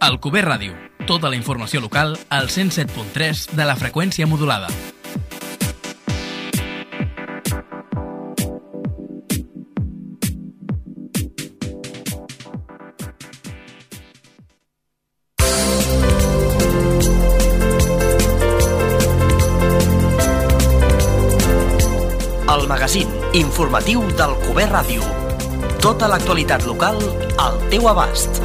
Alcover Ràdio. Tota la informació local al 107.3 de la freqüència modulada. El magazín informatiu d'Alcover Ràdio. Tota l'actualitat local al teu abast.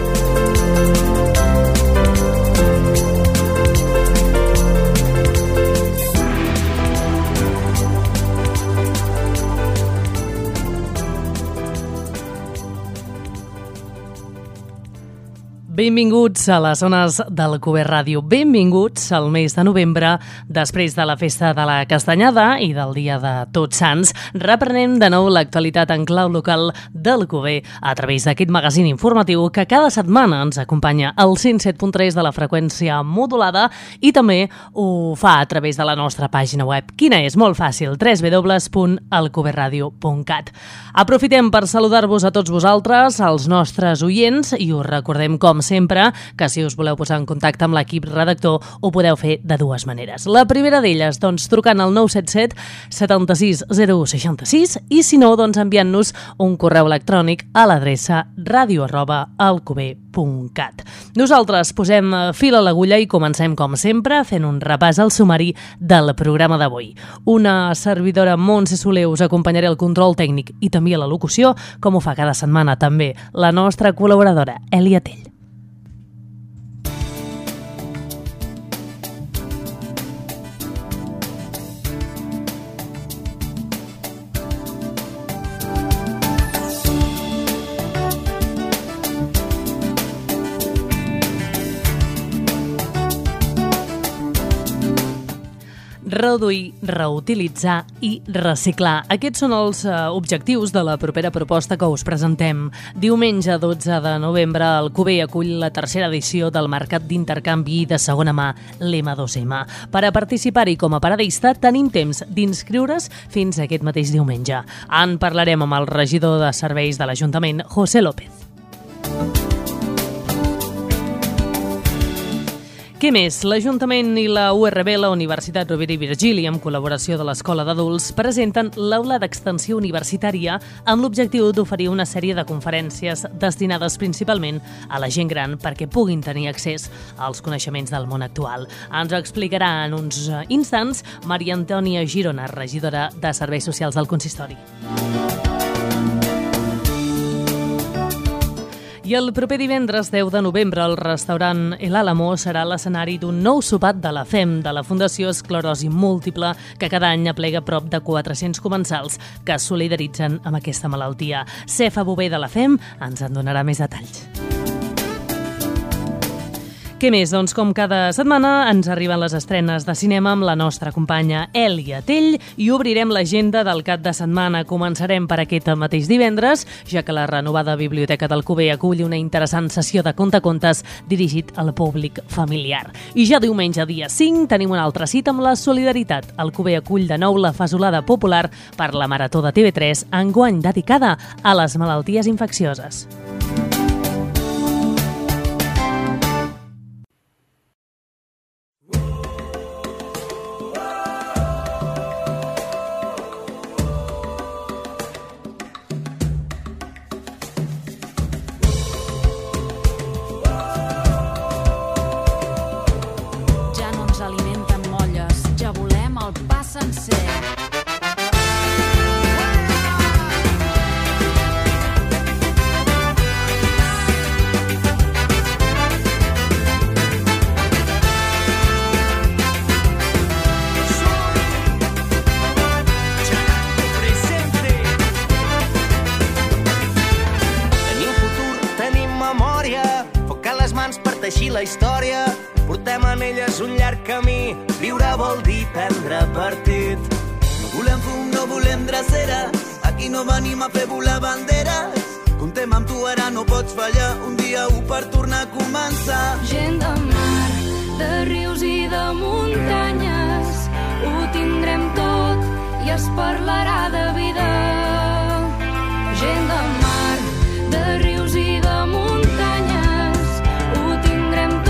Benvinguts a les zones d'Alcover Ràdio. Benvinguts al mes de novembre, després de la festa de la Castanyada i del Dia de Tots Sants. Reprenem de nou l'actualitat en clau local d'Alcover a través d'aquest magazín informatiu que cada setmana ens acompanya al 107.3 de la freqüència modulada i també ho fa a través de la nostra pàgina web. Quina és? Molt fàcil, www.alcoverradio.cat. Aprofitem per saludar-vos a tots vosaltres, als nostres oients, i us recordem com sempre que si us voleu posar en contacte amb l'equip redactor ho podeu fer de dues maneres. La primera d'elles, doncs, trucant al 977 76 0166 i si no, doncs enviant-nos un correu electrònic a l'adreça radio@alcover.cat. Nosaltres posem fil a l'agulla i comencem, com sempre, fent un repàs al sumari del programa d'avui. Una servidora, Montse Soler, us acompanyaré al control tècnic i també a la locució, com ho fa cada setmana també la nostra col·laboradora, Èlia Tell. Reduir, reutilitzar i reciclar. Aquests són els objectius de la propera proposta que us presentem. Diumenge 12 de novembre, Alcover acull la tercera edició del Mercat d'Intercanvi de Segona Mà, l'M2M. Per a participar-hi com a paradista tenim temps d'inscriure's fins aquest mateix diumenge. En parlarem amb el regidor de serveis de l'Ajuntament, José López. Què més? L'Ajuntament i la URB, la Universitat Rovira i Virgili, amb col·laboració de l'Escola d'Adults, presenten l'Aula d'Extensió Universitària amb l'objectiu d'oferir una sèrie de conferències destinades principalment a la gent gran perquè puguin tenir accés als coneixements del món actual. Ens ho explicarà en uns instants Maria Antònia Girona, regidora de Serveis Socials del Consistori. I el proper divendres 10 de novembre el restaurant El Álamo serà l'escenari d'un nou sopat de la FEM, de la Fundació Esclerosi Múltiple, que cada any aplega prop de 400 comensals que es solidaritzen amb aquesta malaltia. Cefa Bové de la FEM ens en donarà més detalls. Què més? Doncs com cada setmana ens arriben les estrenes de cinema amb la nostra companya Èlia Tell i obrirem l'agenda del cap de setmana. Començarem per aquest mateix divendres, ja que la renovada Biblioteca d'Alcover acull una interessant sessió de contacontes dirigit al públic familiar. I ja diumenge, dia 5, tenim una altra cita amb la solidaritat. Alcover acull de nou la Fasolada Popular per la Marató de TV3, enguany dedicada a les malalties infeccioses. Teixir la història, portem en elles un llarg camí. Viure vol dir prendre partit. No volem fum, no volem dreceres, aquí no venim a fer volar banderes. Comptem amb tu, ara no pots fallar, un dia per tornar a començar. Gent de mar, de rius i de muntanyes, ho tindrem tot i es parlarà de vida. Gent de mar, de rius i de muntanyes, ho tindrem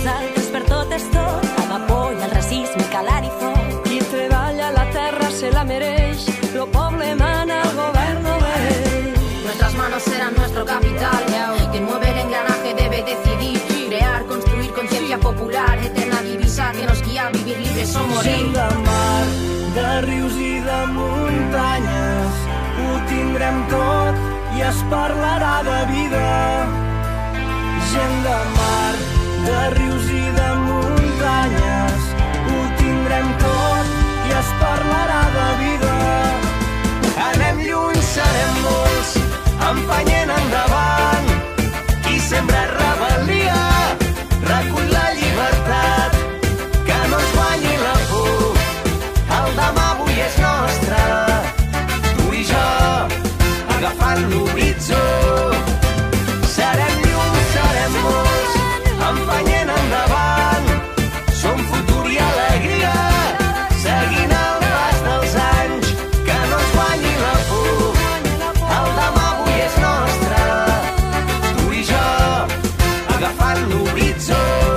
nosaltres per tot és tot, a vapor i el racisme calar i foc. Qui treballa la terra se la mereix, lo poble mana, el govern obedeix. Nuestras manos serán nuestro capital, quien mueve el engranaje debe decidir, crear, construir conciencia popular, eterna divisa que nos guía a vivir libres o morir. Gent de mar, de rius i de muntanyes, ho tindrem tot i es parlarà de vida. Gent de mar, de rius i de muntanyes, ho tindrem tot i es parlarà de vida. Anem lluny, serem molts, empenyent endavant. Qui sembra rebel·lia, recull la llibertat, que no ens guanyi la por. El demà avui és nostre, tu i jo, agafant l'horitzó. Serem llum, serem molts, empenyent endavant. Som futur i alegria, seguint el pas dels anys, que no ens guanyi la por. El demà avui és nostre, tu i jo, agafant l'horitzó.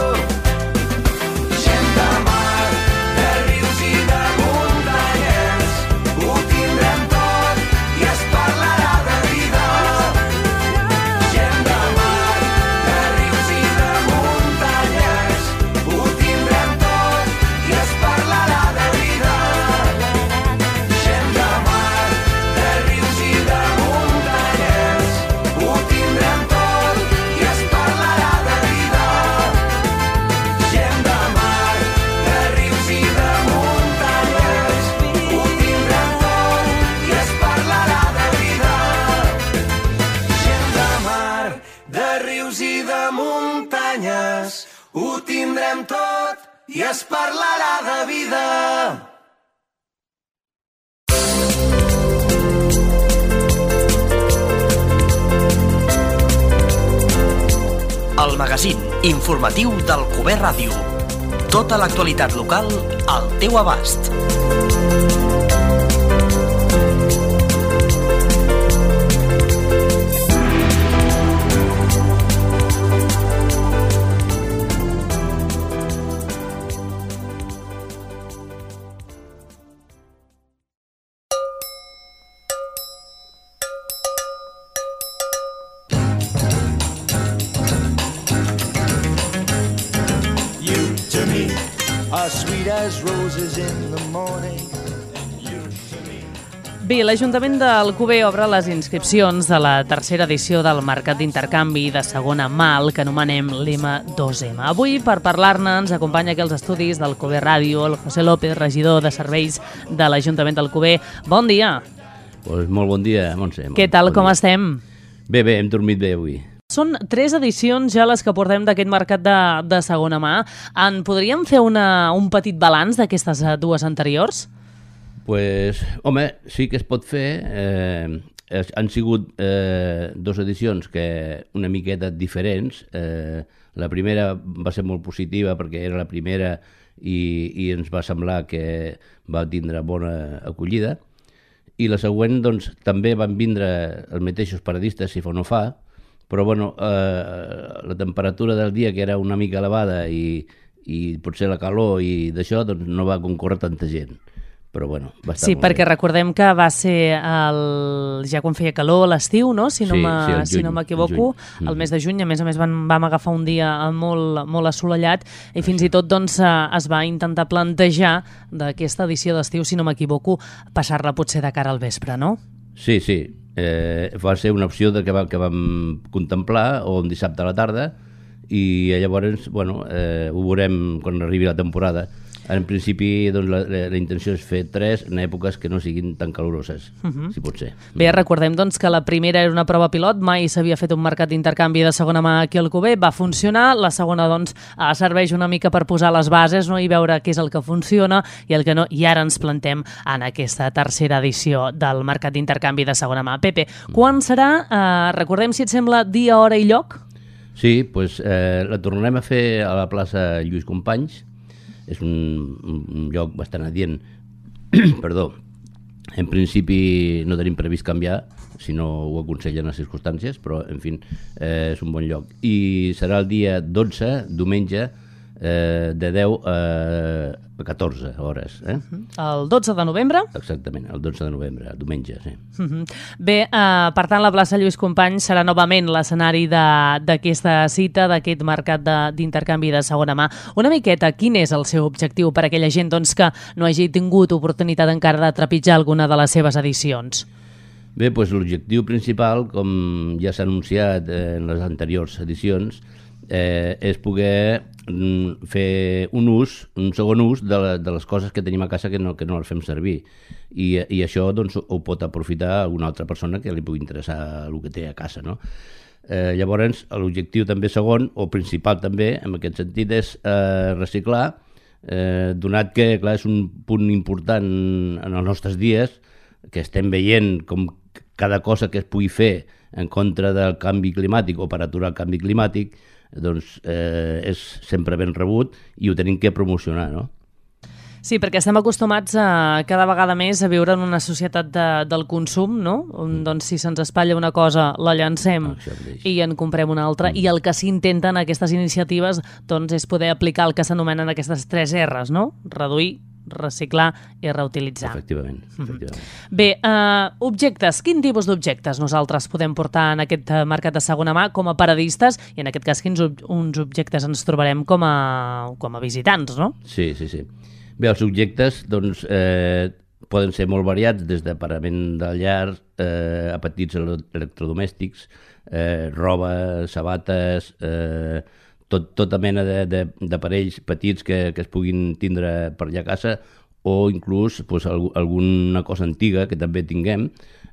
Gent de mar, de rius i de muntanyes, ho tindrem tot i es parlarà de vida. Gent de mar, de rius i de muntanyes, ho tindrem tot i es parlarà de vida. Gent de mar, de rius i de muntanyes, ho tindrem tot i es parlarà de vida. Gent de mar, de rius i de muntanyes, ho tindrem tot i es parlarà de vida. Gent de mar, de rius i de muntanyes, ho tindrem tot i es parlarà de vida. El magazín informatiu del Cuber Ràdio. Tota l'actualitat local al teu abast. Bé, l'Ajuntament d'Alcover obre les inscripcions de la tercera edició del Mercat d'Intercanvi de segona mà, el que anomenem l'M2M. Avui, per parlar-ne, ens acompanya aquí als estudis del Cuber Ràdio el José López, regidor de Serveis de l'Ajuntament d'Alcover. Bon dia. Pues molt bon dia, Montse. Què tal, com estem? Bé, hem dormit bé avui. Són 3 edicions ja les que portem d'aquest mercat de segona mà. En podríem fer un petit balanç d'aquestes 2 anteriors? Pues, home, sí que es pot fer. Han sigut 2 edicions que una miqueta diferents. La primera va ser molt positiva perquè era la primera i ens va semblar que va tindre bona acollida. I la següent, doncs, també van vindre els mateixos paradistes, si fa o no fa, però bueno, la temperatura del dia, que era una mica elevada i potser la calor i d'això, doncs no va concórrer tanta gent. Però bueno, va estar molt bé. Sí, perquè recordem que va ser ja quan feia calor a l'estiu, no? Si no m'equivoco, el mes de juny. A més vam agafar un dia molt assolellat i fins i tot doncs, es va intentar plantejar d'aquesta edició d'estiu, si no m'equivoco, passar-la potser de cara al vespre, no? Sí. Va ser una opció que vam contemplar, o un dissabte a la tarda, i llavors, bueno, ho veurem quan arribi la temporada. En principi, doncs, la intenció és fer 3 en èpoques que no siguin tan caloroses, si pot ser. Bé, recordem doncs, que la primera era una prova pilot, mai s'havia fet un mercat d'intercanvi de segona mà aquí al Alcover, va funcionar, la segona doncs, serveix una mica per posar les bases, no? I veure què és el que funciona i el que no, i ara ens plantem en aquesta tercera edició del mercat d'intercanvi de segona mà. Pepe, quan serà? Recordem, si et sembla, dia, hora i lloc? Sí, doncs la tornarem a fer a la plaça Lluís Companys. És un lloc bastant adient. Perdó. En principi no tenim previst canviar, si no ho aconsellen les circumstàncies, però, en fi, és un bon lloc. I serà el dia 12, diumenge, de 10 a 14 hores. El 12 de novembre? Exactament, el 12 de novembre, diumenge, sí. Bé, per tant, la plaça Lluís Companys serà novament l'escenari d'aquesta cita, d'aquest mercat d'intercanvi de segona mà. Una miqueta, quin és el seu objectiu per a aquella gent que no hagi tingut oportunitat encara de trepitjar alguna de les seves edicions? Bé, doncs l'objectiu principal, com ja s'ha anunciat en les anteriors edicions, és poder fer un segon ús de les coses que tenim a casa que no les fem servir. I això doncs, ho pot aprofitar alguna altra persona que li pugui interessar el que té a casa, no? Llavors, l'objectiu també segon, o principal també, en aquest sentit, és reciclar, donat que, clar, és un punt important en els nostres dies, que estem veient com cada cosa que es pugui fer en contra del canvi climàtic o per aturar el canvi climàtic, doncs és sempre ben rebut i ho tenim que promocionar, no? Sí, perquè estem acostumats cada vegada més a viure en una societat del consum, no? Doncs si se'ns espatlla una cosa, la llancem i en comprem una altra, i el que s'intenten aquestes iniciatives doncs, és poder aplicar el que s'anomenen aquestes 3 R's, no? Reduir, reciclar i reutilitzar. Efectivament. Bé, objectes. Quin tipus d'objectes nosaltres podem portar en aquest mercat de segona mà com a paradistes i en aquest cas quins uns objectes ens trobarem com a visitants, no? Sí. Bé, els objectes doncs, poden ser molt variats, des de parament de llar a petits electrodomèstics, roba, sabates, tota mena d'aparells petits que es puguin tindre per allà a casa, o inclús doncs, alguna cosa antiga que també tinguem.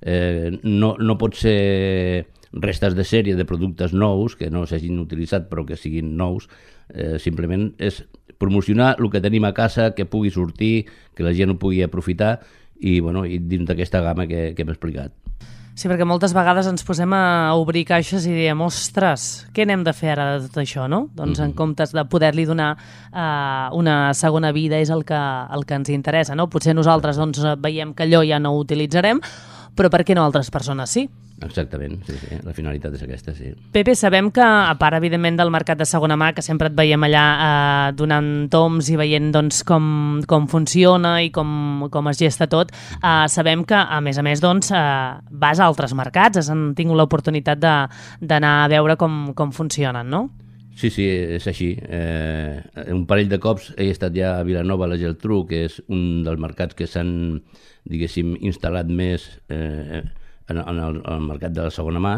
No pot ser restes de sèrie de productes nous que no s'hagin utilitzat però que siguin nous, simplement és promocionar el que tenim a casa, que pugui sortir, que la gent ho pugui aprofitar i dins d'aquesta gamma que hem explicat. Sí, perquè moltes vegades ens posem a obrir caixes i diem, ostres, què n'hem de fer ara de tot això, no? Doncs en comptes de poder-li donar una segona vida és el que ens interessa, no? Potser nosaltres doncs, veiem que allò ja no ho utilitzarem, però per què no altres persones sí? Exactament, sí, la finalitat és aquesta, sí. Pepe, sabem que, a part, evidentment, del mercat de segona mà, que sempre et veiem allà donant toms i veient doncs, com funciona i com es gesta tot, sabem que, a més, doncs, vas a altres mercats, has tingut l'oportunitat d'anar a veure com funcionen, no? Sí, és així. Un parell de cops he estat ja a Vilanova, a la Geltrú, que és un dels mercats que s'han, diguéssim, instal·lat més en el mercat de la segona mà.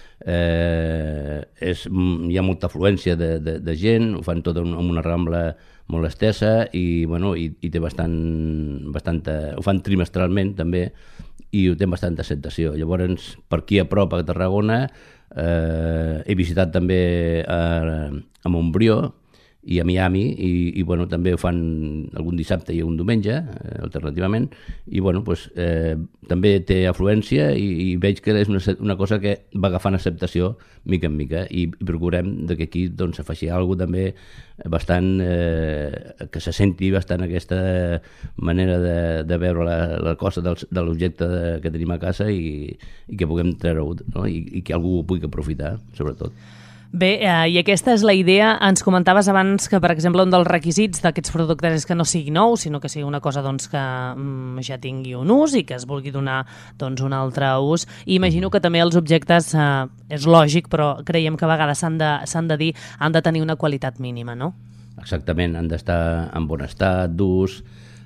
Hi ha molta afluència de gent, ho fan tot amb una rambla molt estesa i té bastanta... Ho fan trimestralment també i ho té bastanta acceptació. Llavors, per aquí a prop, a Tarragona, he visitat també a Montbrió i a Miami i també ho fan algun dissabte i un diumenge, alternativament, i també té afluència i veig que és una cosa que va agafant acceptació mica en mica i procurem que aquí s'afegir alguna cosa també bastant que se senti bastant aquesta manera de veure la cosa de l'objecte que tenim a casa i que puguem treure-ho, no? I que algú ho pugui aprofitar, sobretot. Bé, i aquesta és la idea. Ens comentaves abans que, per exemple, un dels requisits d'aquests productes és que no sigui nou, sinó que sigui una cosa que ja tingui un ús i que es vulgui donar un altre ús. I imagino que també els objectes, és lògic, però creiem que a vegades s'han de dir, han de tenir una qualitat mínima, no? Exactament, han d'estar en bon estat, d'ús,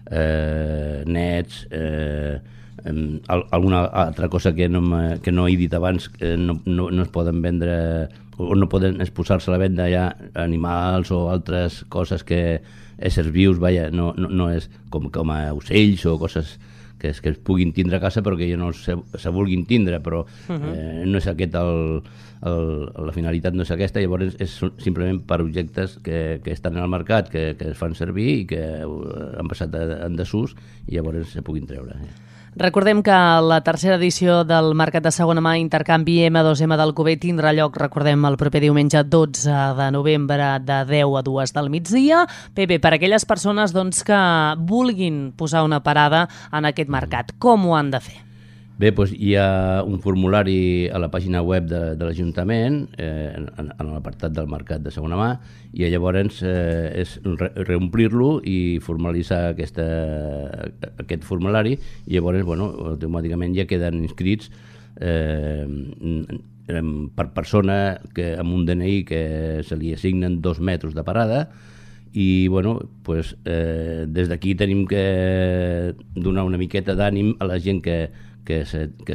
nets, alguna altra cosa que no he dit abans, no es poden vendre o no poden exposar-se a la venda ja animals o altres coses que éssers vius, no és com a ocells o coses que es puguin tindre a casa però que ja no se vulguin tindre, però no és aquest la finalitat no és aquesta, llavors és simplement per objectes que estan al mercat, que es fan servir i que han passat en desús i llavors se puguin treure. Recordem que la tercera edició del Mercat de Segona Mà Intercanvi M2M d'Alcover tindrà lloc, recordem, el proper diumenge 12 de novembre de 10 a 2 del migdia. Pepe, per aquelles persones que vulguin posar una parada en aquest mercat, com ho han de fer? Bé, doncs hi ha un formulari a la pàgina web de l'Ajuntament, en l'apartat del mercat de segona mà, i llavors és reomplir-lo i formalitzar aquest formulari, i llavors automàticament ja queden inscrits per persona amb un DNI que se li assignen 2 metres de parada, i des d'aquí tenim que donar una miqueta d'ànim a la gent que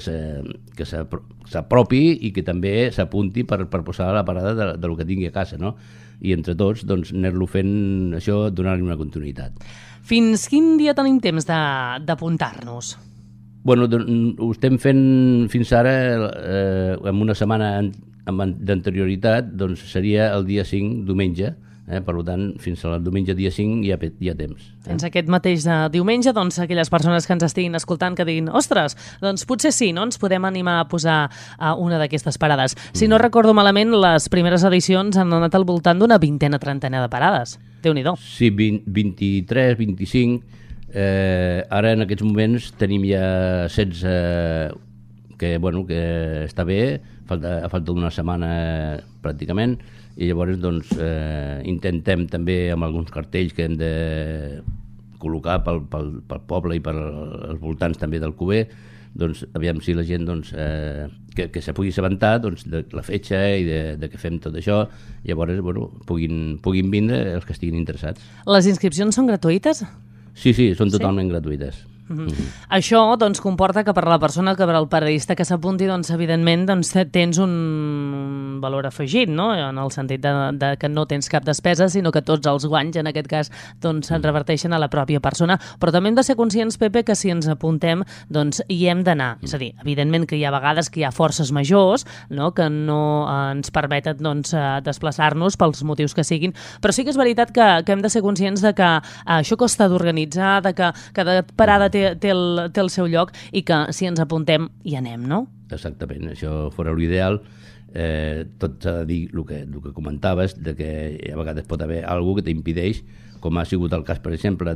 s'apropi i que també s'apunti per posar la parada del que tingui a casa, no? I entre tots anar-lo fent això, donar-li una continuïtat. Fins quin dia tenim temps d'apuntar-nos? Ho estem fent fins ara, amb una setmana d'anterioritat, doncs seria el dia 5, diumenge. Per tant, fins al diumenge dia 5 hi ha temps. Fins aquest mateix diumenge, doncs, aquelles persones que ens estiguin escoltant que diguin, ostres, doncs potser sí, no? Ens podem animar a posar una d'aquestes parades. Si no recordo malament, les primeres edicions han anat al voltant d'una 20-30 de parades. Déu-n'hi-do. Sí, 23, 25. Ara, en aquests moments, tenim ja 16 que està bé, a falta d'una setmana pràcticament, i llavors intentem també amb alguns cartells que hem de col·locar pel poble i pels voltants també del Cuber, aviam si la gent que se pugui assabentar de la fetge i de que fem tot això, llavors puguin vindre els que estiguin interessats. Les inscripcions són gratuïtes? Sí, són totalment gratuïtes. Això comporta que per la persona, que per al periodista que s'apunti, evidentment tens un valor afegit, no? En el sentit de que no tens cap despesa, sinó que tots els guanys, en aquest cas, se'n reverteixen a la pròpia persona. Però també hem de ser conscients, Pepe, que si ens apuntem, hi hem d'anar. És a dir, evidentment que hi ha vegades que hi ha forces majors, no? Que no ens permeten desplaçar-nos pels motius que siguin, però sí que és veritat que hem de ser conscients de que això costa d'organitzar, de que cada parada té el seu lloc i que si ens apuntem hi anem, no? Exactament, això fora l'ideal. Tot s'ha de dir el que comentaves, de que a vegades pot haver alguna cosa que t'impedeix, com ha sigut el cas, per exemple,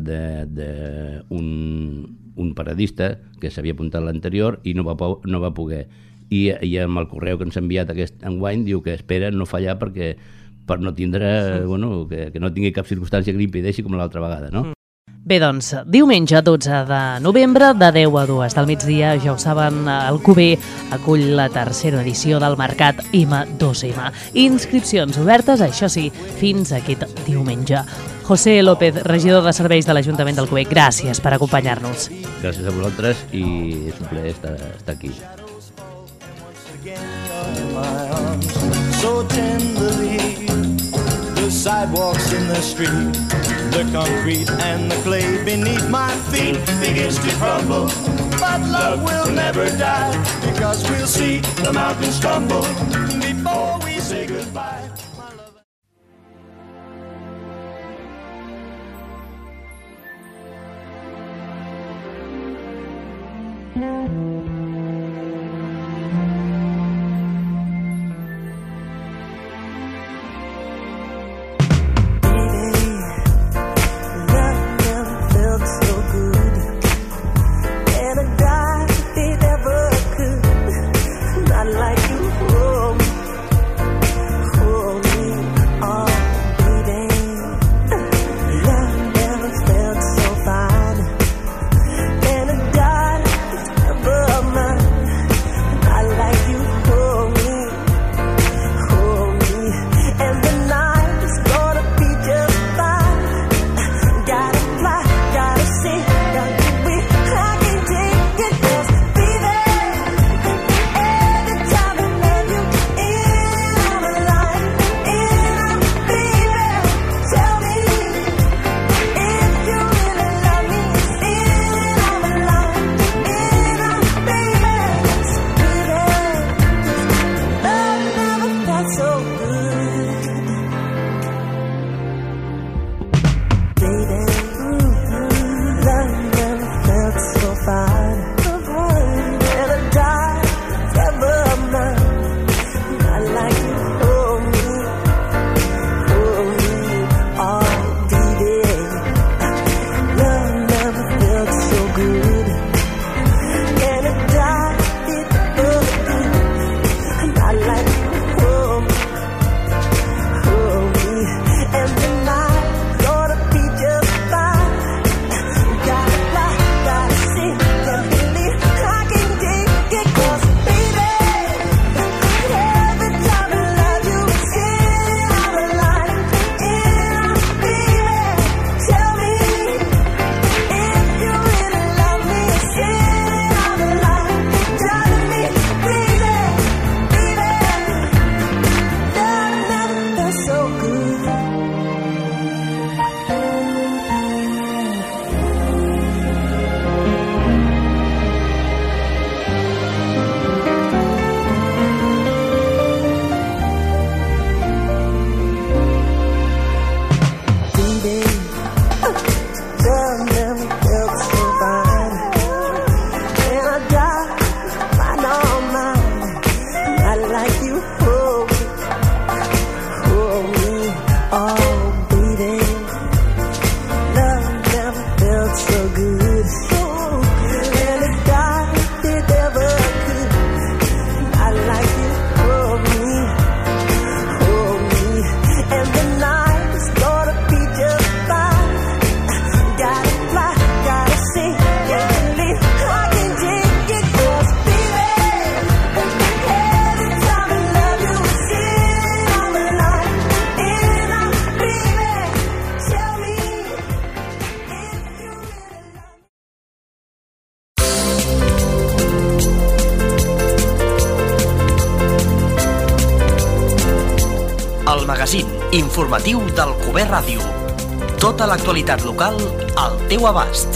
d'un paradista que s'havia apuntat l'anterior i no va poder. I amb el correu que ens ha enviat aquest enguany diu que espera no fallar per no tindre, que no tingui cap circumstància que li impedeixi com l'altra vegada, no? Bé, doncs, diumenge 12 de novembre, de 10 a 2 del migdia, ja ho saben, el Cuber acull la tercera edició del Mercat M2M. Inscripcions obertes, això sí, fins aquest diumenge. José López, regidor de Serveis de l'Ajuntament del Cuber, gràcies per acompanyar-nos. Gràcies a vosaltres i és un plaer estar aquí. So tenderly, the sidewalks in the street, the concrete and the clay beneath my feet begins to crumble, but love will never die, because we'll see the mountains tumble before we say goodbye. informatiu d'Alcover Ràdio. Tota l'actualitat local al teu abast.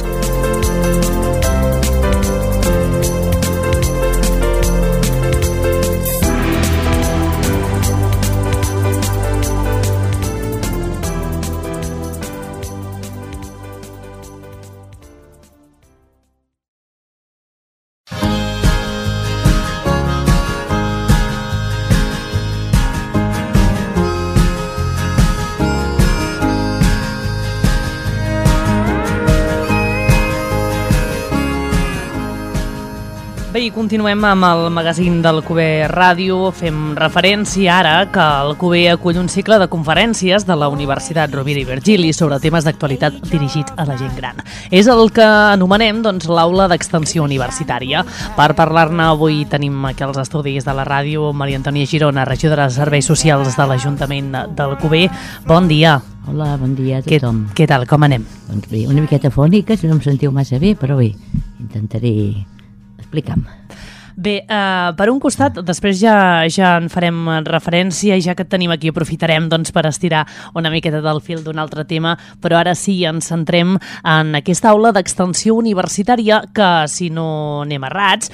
Bé, i continuem amb el magazín d'Alcover Ràdio. Fem referència ara que Alcover acull un cicle de conferències de la Universitat Rovira i Virgili sobre temes d'actualitat dirigits a la gent gran. És el que anomenem l'aula d'extensió universitària. Per parlar-ne avui tenim aquí als estudis de la ràdio Maria Antònia Girona, regidora de Serveis Socials de l'Ajuntament d'Alcover. Bon dia. Hola, bon dia a tothom. Què tal, com anem? Doncs bé, una miqueta fònica, si no em sentiu massa bé, però bé, intentaré explicar-me. Bé, per un costat, després ja en farem referència, i ja que et tenim aquí aprofitarem per estirar una miqueta del fil d'un altre tema, però ara sí ens centrem en aquesta aula d'extensió universitària que, si no anem errats,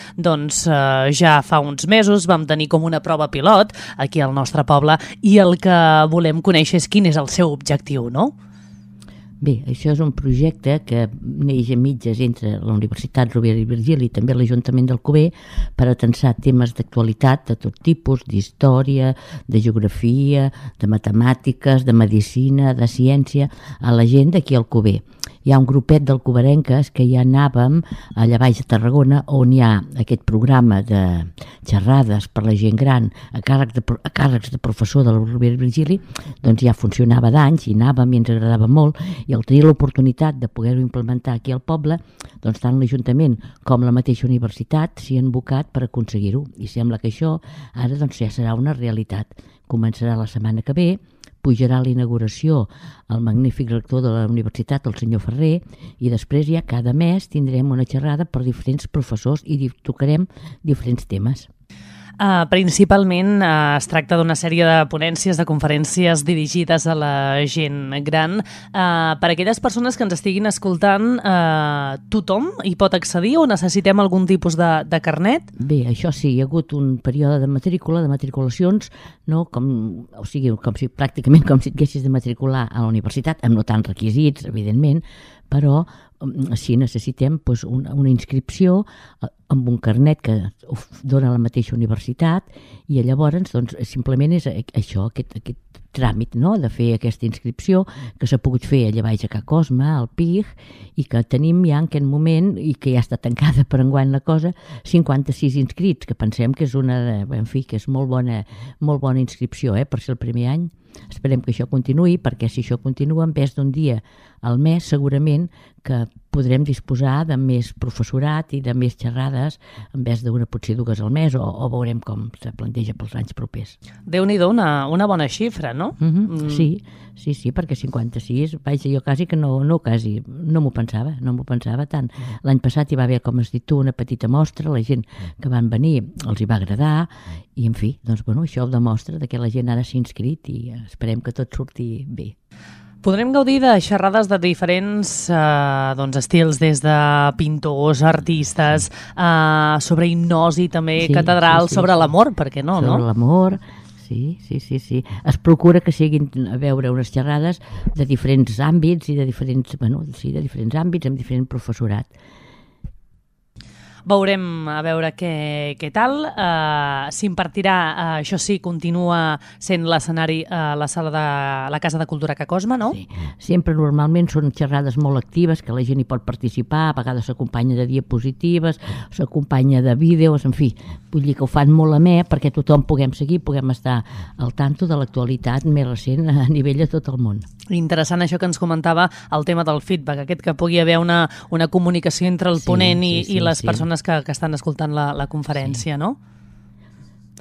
ja fa uns mesos vam tenir com una prova pilot aquí al nostre poble, i el que volem conèixer és quin és el seu objectiu, no? Bé, això és un projecte que neix a mitges entre la Universitat Rovira i Virgili i també l'Ajuntament d'Alcover per atensar temes d'actualitat de tot tipus, d'història, de geografia, de matemàtiques, de medicina, de ciència, a la gent d'aquí a Alcover. Hi ha un grupet d'alcoverenques que ja anàvem allà baix a Tarragona, on hi ha aquest programa de xerrades per la gent gran a càrrecs de professor de la Rovira i Virgili, doncs ja funcionava d'anys i anàvem i ens agradava molt, i al tenir l'oportunitat de poder-ho implementar aquí al poble, doncs tant l'Ajuntament com la mateixa universitat s'hi han abocat per aconseguir-ho, i sembla que això ara ja serà una realitat. Començarà la setmana que ve, pujarà a la inauguració el magnífic rector de la universitat, el senyor Ferrer, i després ja cada mes tindrem una xerrada per diferents professors i tocarem diferents temes. Principalment es tracta d'una sèrie de ponències, de conferències dirigides a la gent gran. Per a aquelles persones que ens estiguin escoltant, tothom hi pot accedir o necessitem algun tipus de carnet? Bé, això sí, hi ha hagut un període de matrícula, de matriculacions, no? Pràcticament com si et haguessis de matricular a la universitat, amb no tants requisits, evidentment, però sí necessitem una inscripció amb un carnet que dona la mateixa universitat, i llavors simplement és això, aquest tràmit, no?, de fer aquesta inscripció que s'ha pogut fer allà baix a Ca Cosma, al PIG, i que tenim ja en aquest moment, i que ja està tancada per enguany la cosa, 56 inscrits, que pensem que és que és molt bona inscripció per ser el primer any. Esperem que això continuï, perquè si això continua, en vez d'un dia al mes, segurament que podrem disposar de més professorat i de més xerrades, en vez d'una potser 2 al mes, o veurem com se planteja pels anys propers. Déu-n'hi-do, una bona xifra, no? Sí, perquè 56, vaja, jo quasi que no m'ho pensava tant. L'any passat hi va haver, com has dit tu, una petita mostra, la gent que van venir els hi va agradar, i en fi, això ho demostra que la gent ara s'ha inscrit i esperem que tot surti bé. Podrem gaudir de xerrades de diferents estils, des de pintors, artistes, sobre hipnosi també, catedrals, sobre l'amor, per què no? Sobre l'amor, sí. Es procura que siguin a veure unes xerrades de diferents àmbits i de diferents àmbits amb diferent professorat. Veurem a veure què tal. S'impartirà, això sí, continua sent l'escenari a la sala de la Casa de Cultura Ca Cosma, no? Sí, sempre normalment són xerrades molt actives, que la gent hi pot participar, a vegades s'acompanya de diapositives, s'acompanya de vídeos, en fi, vull dir que ho fan molt amè perquè tothom puguem seguir, puguem estar al tanto de l'actualitat més recent a nivell de tot el món. Interessant això que ens comentava, el tema del feedback, aquest que pugui haver una comunicació entre el ponent i les persones que estan escoltant la conferència, no?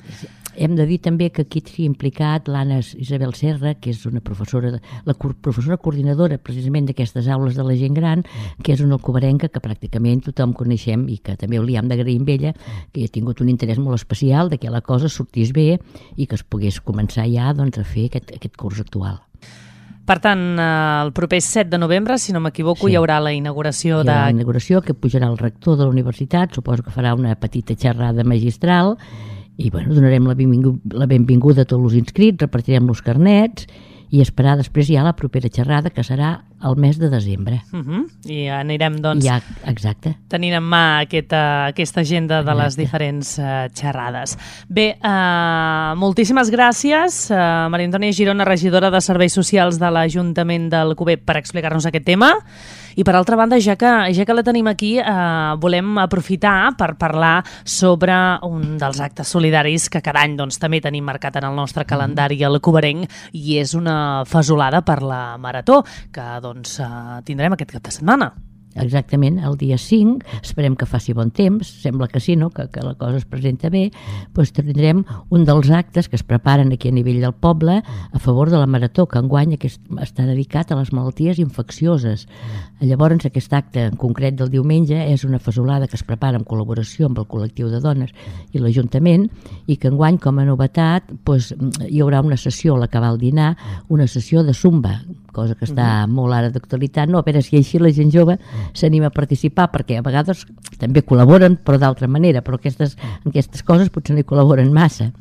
Hem de dir també que aquí s'hi ha implicat l'Anna Isabel Serra, que és una professora, la professora coordinadora precisament d'aquestes aules de la gent gran, que és una alcoberenca que pràcticament tothom coneixem i que també li hem d'agrair amb ella, que ha tingut un interès molt especial de que la cosa sortís bé i que es pogués començar ja doncs, a fer aquest curs actual. Per tant, el proper 7 de novembre, si no m'equivoco, hi haurà la inauguració de... Hi haurà la inauguració que pujarà el rector de la universitat, suposo que farà una petita xerrada magistral i bueno, donarem la benvinguda a tots els inscrits, repartirem els carnets i esperar després ja la propera xerrada, que serà el mes de desembre. I anirem, doncs, ja, exacte, tenint en mà aquesta agenda de les diferents xerrades. Bé, moltíssimes gràcies, Maria Antònia Girona, regidora de Serveis Socials de l'Ajuntament d'Alcover, per explicar-nos aquest tema. I per altra banda, ja que la tenim aquí, volem aprofitar per parlar sobre un dels actes solidaris que cada any doncs, també tenim marcat en el nostre calendari alcoverenc, i és una fesolada per la Marató, que doncs, tindrem aquest cap de setmana. Exactament, el dia 5, esperem que faci bon temps, sembla que sí, no? que la cosa es presenta bé, doncs tindrem un dels actes que es preparen aquí a nivell del poble a favor de la Marató, que enguany està dedicat a les malalties infeccioses. Llavors, aquest acte en concret del diumenge és una fesolada que es prepara en col·laboració amb el col·lectiu de dones i l'Ajuntament, i que enguany, com a novetat, doncs, hi haurà una sessió a l'acabar el dinar, una sessió de zumba, cosa que està molt ara d'actualitat, no? A veure si així la gent jove s'anima a participar, perquè a vegades també col·laboren, però d'altra manera, però aquestes coses potser no hi col·laboren massa.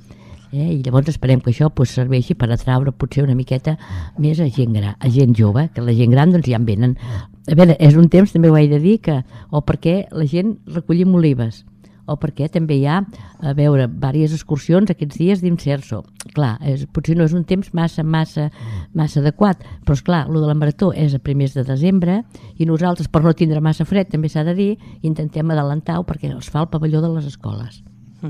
I llavors esperem que això serveixi per atraure potser una miqueta més a gent jove, que la gent gran doncs ja en venen. A veure, és un temps, també ho he de dir, que o perquè la gent recollim olives, o perquè també hi ha, a veure, diverses excursions aquests dies d'Imserso. Clar, potser no és un temps massa adequat, però esclar, el de la Marató és a primers de desembre i nosaltres, per no tindre massa fred, també s'ha de dir, intentem adelantar-ho perquè es fa el pavelló de les escoles.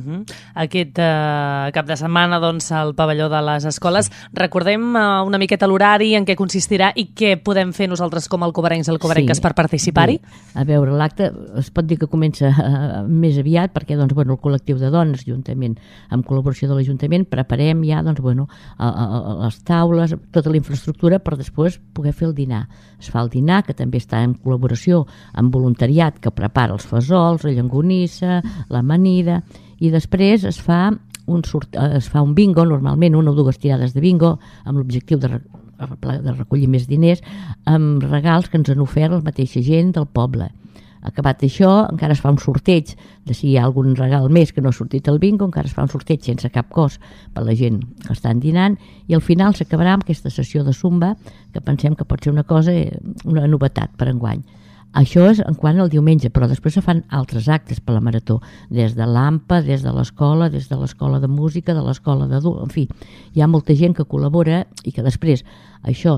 Aquest cap de setmana, doncs, al pavelló de les escoles. Recordem una miqueta l'horari, en què consistirà i què podem fer nosaltres com a alcoverencs i alcoverenques per participar-hi? A veure, l'acte es pot dir que comença més aviat perquè doncs, el col·lectiu de dones, juntament amb col·laboració de l'Ajuntament, preparem ja doncs, les taules, tota la infraestructura per després poder fer el dinar. Es fa el dinar, que també està en col·laboració amb voluntariat que prepara els fesols, la llonganissa, l'amanida, i després es fa un bingo, normalment una o dues tirades de bingo, amb l'objectiu de recollir més diners, amb regals que ens han ofert la mateixa gent del poble. Acabat això, encara es fa un sorteig de si hi ha algun regal més que no ha sortit al bingo, encara es fa un sorteig sense cap cost per la gent que estan dinant, i al final s'acabarà amb aquesta sessió de zumba, que pensem que pot ser una novetat per enguany. Això és en quant al diumenge, però després se fan altres actes per la Marató, des de l'AMPA, des de l'escola de música, de l'escola d'adults, en fi, hi ha molta gent que col·labora i que després això,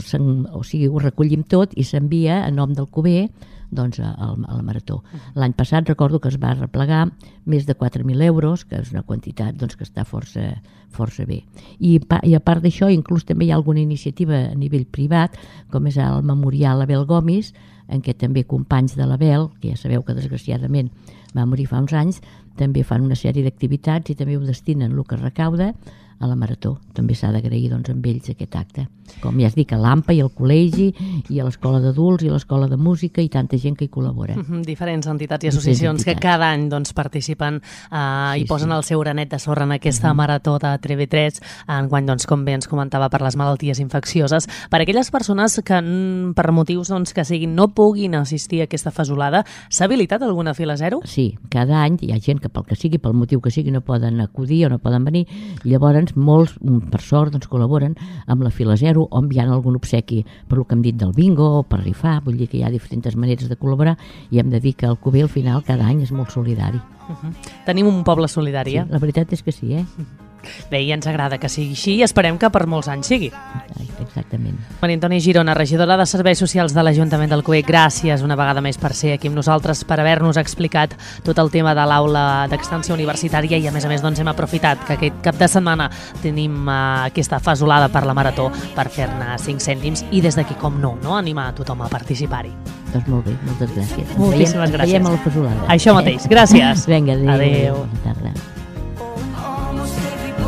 ho recollim tot i s'envia a nom del Cover doncs, a la Marató. L'any passat recordo que es va replegar més de 4.000 euros, que és una quantitat doncs, que està força bé. I a part d'això, inclús també hi ha alguna iniciativa a nivell privat, com és el Memorial Abel Gomis, en què també companys de l'Abel, que ja sabeu que desgraciadament va morir fa uns anys, també fan una sèrie d'activitats i també ho destinen el que recauda a la Marató. També s'ha d'agrair doncs, amb ells aquest acte. Com ja es dic, a l'AMPA i al col·legi i a l'escola d'adults i a l'escola de música i tanta gent que hi col·labora. Diferents entitats i associacions que cada any doncs, participen i posen el seu granet de sorra en aquesta Marató de TV3, enguany, doncs, com bé ens comentava, per les malalties infeccioses. Per aquelles persones que per motius doncs, que siguin no puguin assistir a aquesta fesolada, s'ha habilitat alguna fila zero? Sí, cada any hi ha gent que pel que sigui, pel motiu que sigui, no poden acudir o no poden venir, llavors molts, per sort, doncs, col·laboren amb la fila zero o enviant algun obsequi per el que hem dit del bingo o per rifar, vull dir que hi ha diferents maneres de col·laborar i hem de dir que el Cover al final cada any és molt solidari. Tenim un poble solidari, Sí, la veritat és que sí, Bé, i ens agrada que sigui així i esperem que per molts anys sigui. Exactament. Maria Antònia Girona, regidora de Serveis Socials de l'Ajuntament d'Alcover, gràcies una vegada més per ser aquí amb nosaltres, per haver-nos explicat tot el tema de l'aula d'extensió universitària i a més doncs hem aprofitat que aquest cap de setmana tenim aquesta fesolada per la Marató per fer-ne 5 cèntims i des d'aquí, com no, animar a tothom a participar-hi. Doncs molt bé, moltes gràcies. Moltíssimes gràcies. Veiem a la fesolada. Això mateix, gràcies. Vinga, adéu. Adéu. Bona tarda.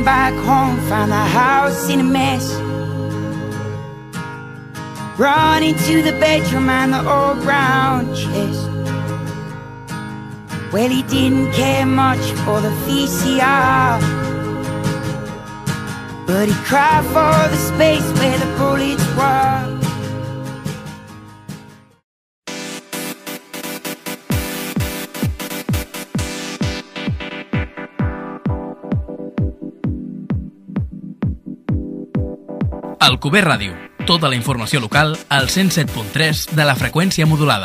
Came back home, found the house in a mess. Run into the bedroom and the old brown chest. Well, he didn't care much for the VCR, but he cried for the space where the bullets were. Alcover Ràdio. Tota la informació local al 107.3 de la freqüència modulada.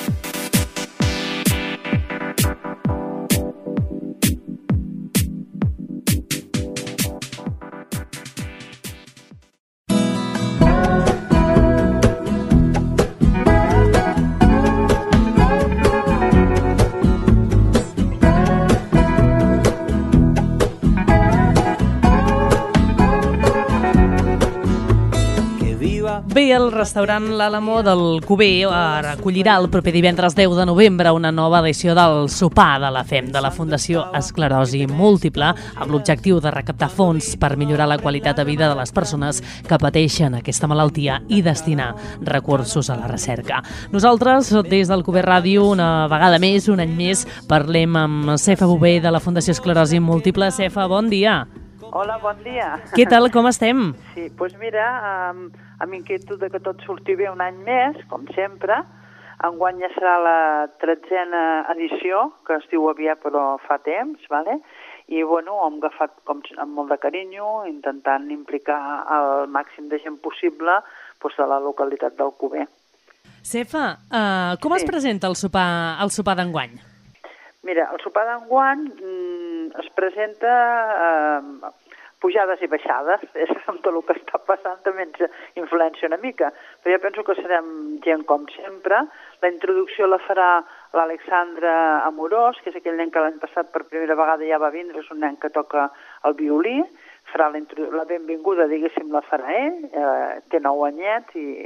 Bé, el restaurant L'Àlamo del Cuber acollirà el proper divendres 10 de novembre una nova edició del sopar de la FEM, de la Fundació Esclerosi Múltiple, amb l'objectiu de recaptar fons per millorar la qualitat de vida de les persones que pateixen aquesta malaltia i destinar recursos a la recerca. Nosaltres, des del Cuber Ràdio, una vegada més, un any més, parlem amb Cefa Bové de la Fundació Esclerosi Múltiple. Cefa, bon dia. Hola, bon dia. Què tal, com estem? Sí, doncs mira, amb inquietud de que tot surti bé un any més, com sempre. Enguany ja serà la 13a edició, que es diu aviat però fa temps, ¿vale? I bueno, hem agafat amb molt de carinyo, intentant implicar el màxim de gent possible doncs, de la localitat del Cuber. Cefa, com es presenta el sopar d'enguany? Mira, el sopar d'enguany es presenta pujades i baixades, és amb tot el que està passant també ens influencia una mica, però jo penso que serem gent com sempre. La introducció la farà l'Alexandre Amorós, que és aquell nen que l'any passat per primera vegada ja va vindre, és un nen que toca el violí, farà la benvinguda, diguéssim, la farà ell, té 9 anyets i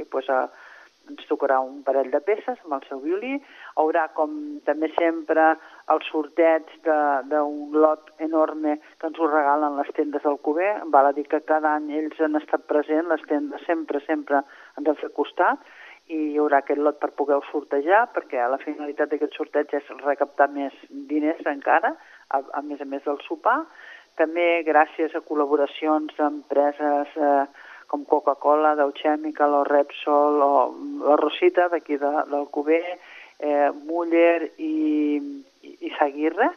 ens tocarà un parell de peces amb el seu violí. Haurà, com també sempre, el sorteig d'un lot enorme que ens ho regalen les tendes del Cuber. Val a dir que cada any ells han estat presents, les tendes sempre ens han fet costat, i hi haurà aquest lot per poder-ho sortejar, perquè la finalitat d'aquest sorteig és recaptar més diners encara, a més del sopar. També gràcies a col·laboracions d'empreses com Coca-Cola, Dow Chemical, o Repsol, o la Rosita d'aquí del Cuber, Muller i Saguirre,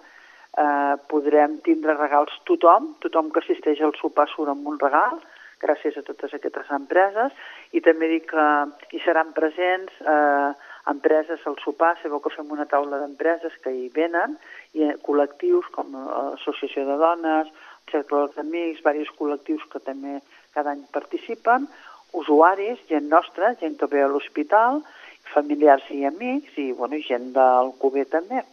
podrem tindre regals tothom que assisteix al sopar surt amb un regal, gràcies a totes aquestes empreses, i també dic que hi seran presents empreses al sopar. Sabeu que fem una taula d'empreses que hi venen, i col·lectius com l'Associació de Dones, el Cercle dels Amics, diversos col·lectius que també cada any participen, usuaris, gent nostra, gent que ve a l'hospital, familiars i amics, i gent del Cuber també.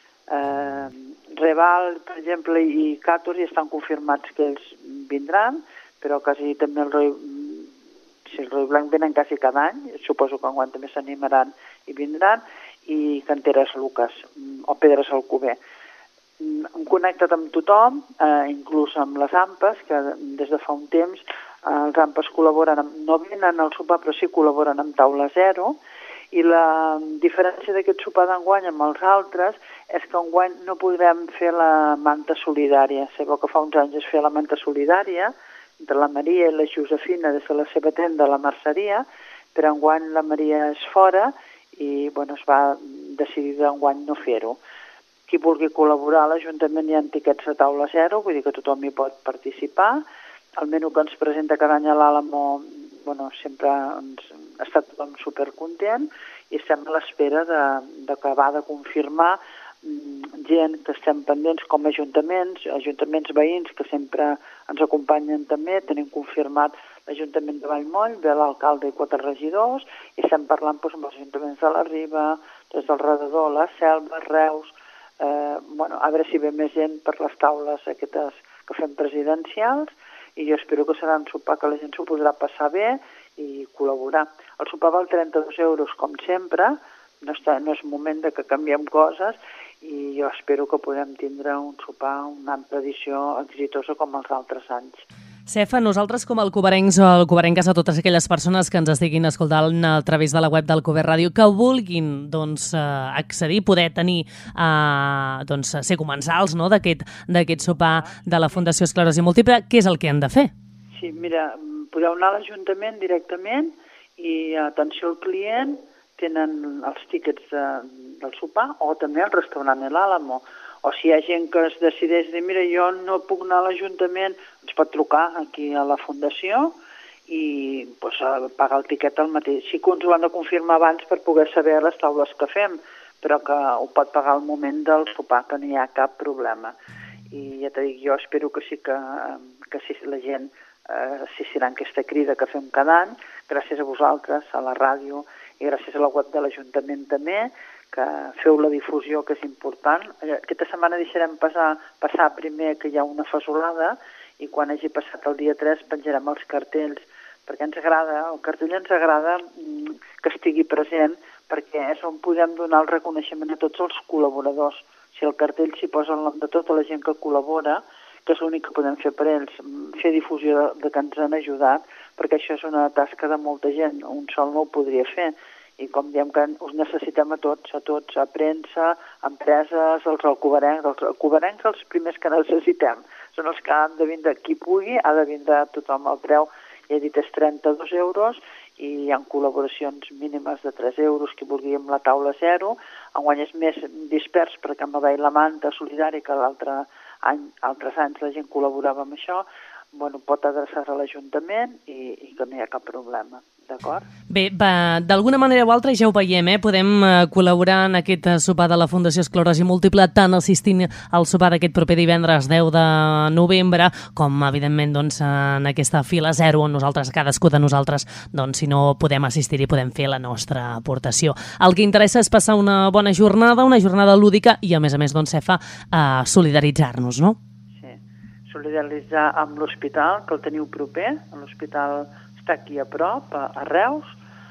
Reval, per exemple, i Catos ja estan confirmats que ells vindran, però quasi també el Roi Blanc venen quasi cada any, suposo que enguany també s'animaran i vindran, i Canteres Lucas, o Pedres al Cuber. Hem connectat amb tothom, inclús amb les AMPAs, que des de fa un temps els AMPAs col·laboren, no venen al sopar, però sí col·laboren amb Taula Zero, i la diferència d'aquest sopar d'enguany amb els altres és que enguany no podrem fer la manta solidària. Sabeu que fa uns anys es feia la manta solidària entre la Maria i la Josefina des de la seva tenda a la merceria, però enguany la Maria és fora i es va decidir d'enguany no fer-ho. Qui vulgui col·laborar a l'Ajuntament hi ha tiquets de Taula Zero, vull dir que tothom hi pot participar. El menú que ens presenta cada any a l'Àlamo sempre està tothom supercontent i estem a l'espera d'acabar de confirmar gent que estem pendents com ajuntaments veïns que sempre ens acompanyen també. Tenim confirmat l'Ajuntament de Vallmoll, ve l'alcalde i 4 regidors, i estem parlant amb els ajuntaments de la Riba, des del Redador, la Selva, Reus, a veure si ve més gent per les taules aquestes que fem presidencials, i jo espero que serà un sopar que la gent s'ho podrà passar bé i col·laborar. El sopar val 32 euros, com sempre, no és moment de que canviem coses, i jo espero que podem tindre un sopar, una altra edició exitosa com els altres anys. Cefa, nosaltres com a alcoberencs o alcoberenques, a totes aquelles persones que ens estiguin escoltant a través de la web d'Alcover Ràdio, que vulguin accedir, poder tenir, ser comensals, no?, d'aquest sopar de la Fundació Esclerosi Múltiple, què és el que han de fer? Sí, mira, podeu anar a l'Ajuntament directament i atenció al client, tenen els tíquets del sopar, o també al restaurant El Álamo. O si hi ha gent que es decideix dir, mira, jo no puc anar a l'Ajuntament, ens pot trucar aquí a la Fundació i pagar el tiquet al mateix. Sí que ens ho han de confirmar abans per poder saber les taules que fem, però que ho pot pagar al moment del sopar, que no hi ha cap problema. I ja t'he dit, jo espero que sí que la gent assistirà a aquesta crida que fem cada any, gràcies a vosaltres, a la ràdio i gràcies a la web de l'Ajuntament també, que feu la difusió, que és important. Aquesta setmana deixarem passar primer que hi ha una fesolada i quan hagi passat el dia 3 penjarem els cartells, perquè ens agrada, el cartell ens agrada que estigui present, perquè és on podem donar el reconeixement a tots els col·laboradors. Si el cartell s'hi posa el nom de tota la gent que col·labora, que és l'únic que podem fer per ells, fer difusió de que ens han ajudat, perquè això és una tasca de molta gent, un sol no ho podria fer. I com diem que us necessitem a tots, a premsa, empreses, els alcoberencs els primers que necessitem. Són els que han de vindre, qui pugui, ha de vindre tothom. El preu, ja he dit, és 32 euros i hi ha col·laboracions mínimes de 3 euros, qui vulgui amb la taula 0. Enguany és més dispers perquè amb la manta solidària que altres anys la gent col·laborava amb això, pot adreçar-se a l'Ajuntament i que no hi ha cap problema. D'acord? Bé, d'alguna manera o altra ja ho veiem, podem col·laborar en aquest sopar de la Fundació Esclerosi Múltiple, tant assistint al sopar d'aquest proper divendres 10 de novembre, com evidentment en aquesta fila 0 on nosaltres, cadascú de nosaltres, si no podem assistir i podem fer la nostra aportació. El que interessa és passar una bona jornada, una jornada lúdica i a més, Cefa, solidaritzar-nos, no? Sí, solidaritzar amb l'hospital, que el teniu proper, l'hospital està aquí a prop, a Reus.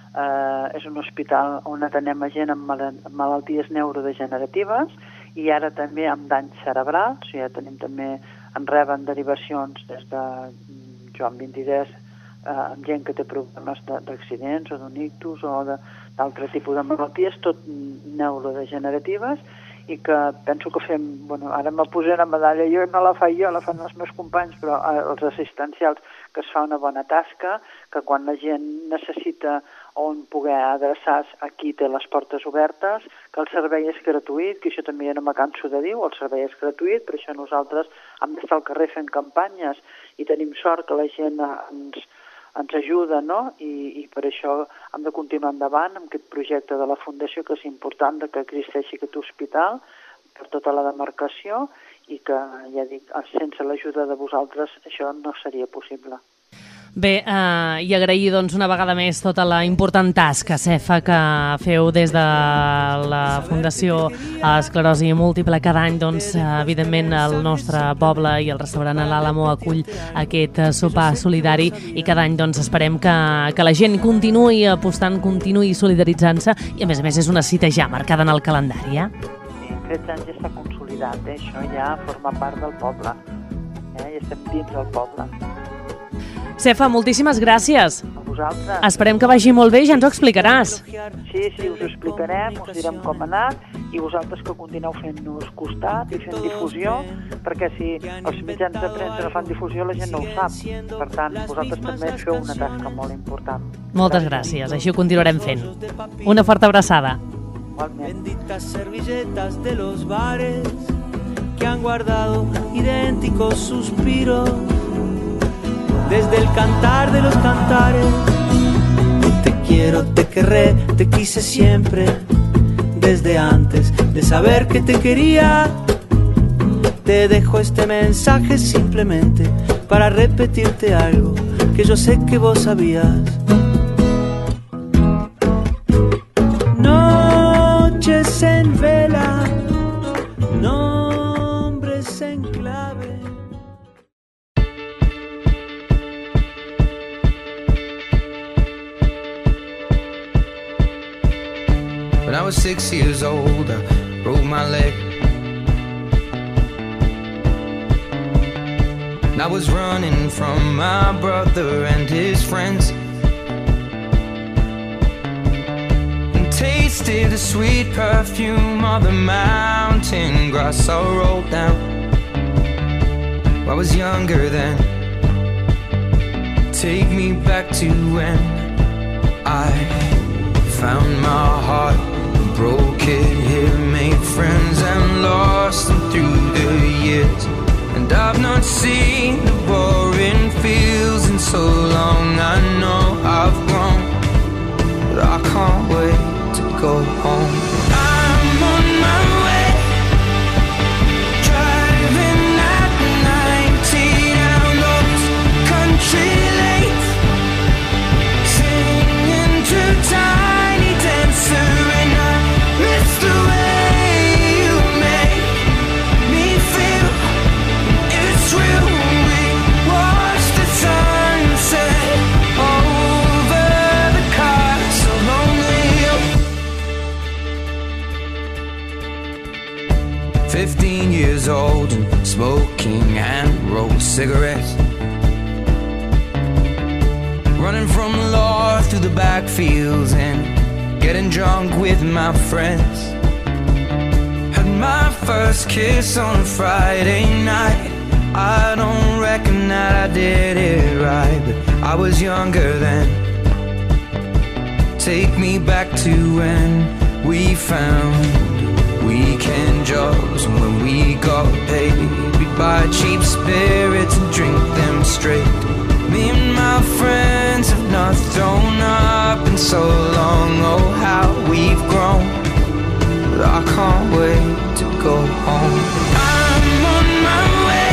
És un hospital on atenem a gent amb malalties neurodegeneratives i ara també amb danys cerebrals. Ja tenim també, en reben derivacions des de Joan 23 amb gent que té problemes d'accidents o d'un ictus o d'altre tipus de malalties, tot neurodegeneratives, i que penso que fem, ara me posé una medalla, jo no la faig jo, la fan els meus companys, però els assistencials, que es fa una bona tasca, que quan la gent necessita on poder adreçar-se, aquí té les portes obertes, que el servei és gratuït, que això també ja no me canso de dir, el servei és gratuït, per això nosaltres hem d'estar al carrer fent campanyes i tenim sort que la gent ens ajuda, no? I per això hem de continuar endavant amb aquest projecte de la Fundació, que és important que existeixi aquest hospital per tota la demarcació i que, ja dic, sense l'ajuda de vosaltres això no seria possible. Bé, i agrair una vegada més tota la important tasca, Cefa, que feu des de la Fundació Esclerosi Múltiple. Cada any, evidentment, el nostre poble i el restaurant L'Àlamo acull aquest sopar solidari i cada any esperem que la gent continuï apostant, continuï solidaritzant-se i, a més, és una cita ja marcada en el calendari, Sí, 13 anys ja està consolidat, això ja forma part del poble, ja estem dins del poble. Cefa, moltíssimes gràcies. A vosaltres. Esperem que vagi molt bé i ja ens ho explicaràs. Sí, us ho explicarem, us direm com ha anat i vosaltres que continueu fent-nos costat i fent difusió, perquè si els mitjans de premsa no fan difusió la gent no ho sap. Per tant, vosaltres també feu una tasca molt important. Moltes gràcies, així ho continuarem fent. Una forta abraçada. Benditas servilletas de los bares que han guardado idénticos suspiros desde el cantar de los cantares. Te quiero, te querré, te quise siempre, desde antes de saber que te quería. Te dejo este mensaje simplemente para repetirte algo que yo sé que vos sabías. Noches en vela, nombres en clave. When I was 6 years old, I broke my leg. I was running from my brother and his friends, and tasted the sweet perfume of the mountain grass I rolled down. I was younger then. Take me back to when I found my heart, broke it here, made friends and lost them through the years. And I've not seen the boring fields in so long. I know I've grown, but I can't wait to go home. I'm on my way, driving at 90 down those country lanes, singing to Tiny Dancer, and I miss the way you make me feel. It's real. We watch the sunset over the castle lonely. 15 years old and smoking hand-rolled cigarettes, running from the law through the backfields and getting drunk with my friends. Had my first kiss on a Friday night. I don't reckon that I did it right, but I was younger then. Take me back to when we found weekend jobs, and when we got paid, we'd buy cheap spirits and drink them straight. Me and my friends have not thrown up in so long. Oh, how we've grown, but I can't wait to go home. I'm on my way,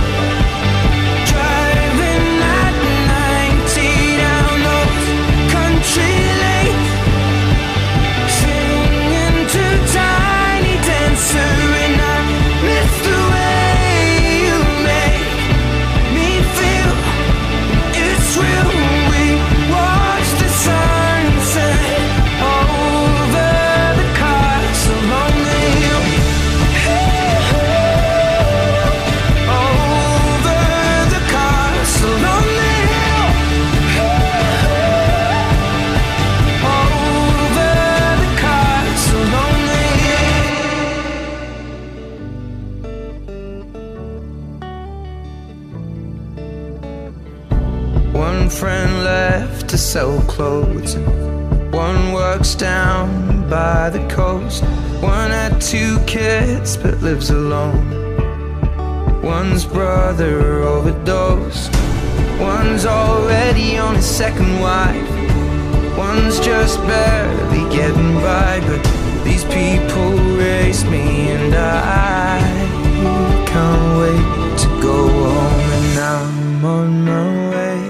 driving at 90 down those country lanes, singing to Tiny Dancer, and I miss the way you make me feel. It's real. We watch the sunset over the castle lonely. Over the castle lonely. Over the castle lonely. One friend left to sell clothes, and one works down by the coast. One had 2 kids but lives alone. One's brother overdosed. One's already on his second wife. One's just barely getting by, but these people raised me, and I can't wait to go home. And I'm on my way.